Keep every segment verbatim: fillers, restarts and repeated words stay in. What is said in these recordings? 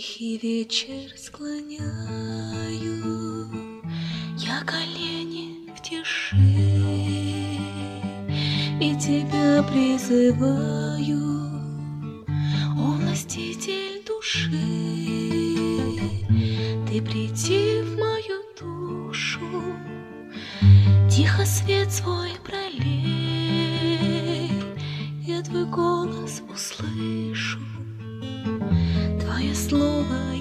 тихий вечер склоняю я колени в тиши и тебя призываю, о властитель души, ты приди в мою душу, тихо свет свой пролей, я твой голос услышу, твое слово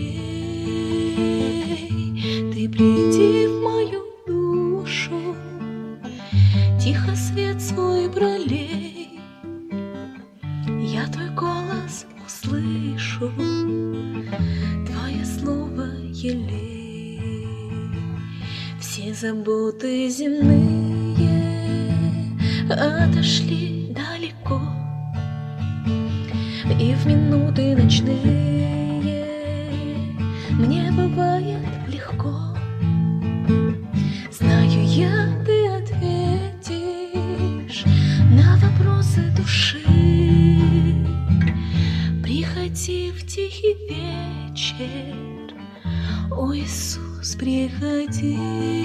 елей, ты приди в мою душу, тихо свет свой пролей, я твой голос услышу, твое слово елей. Все заботы земные отошли далеко, и в минуты ночные мне бывает легко. Знаю я, ты ответишь на вопросы души. Приходи в тихий вечер, о Иисус, приходи.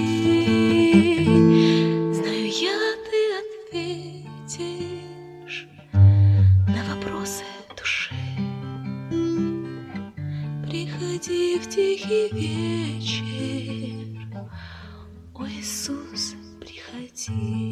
Знаю я, ты ответишь на вопросы души. Приходи в тихий вечер, о Иисус, приходи.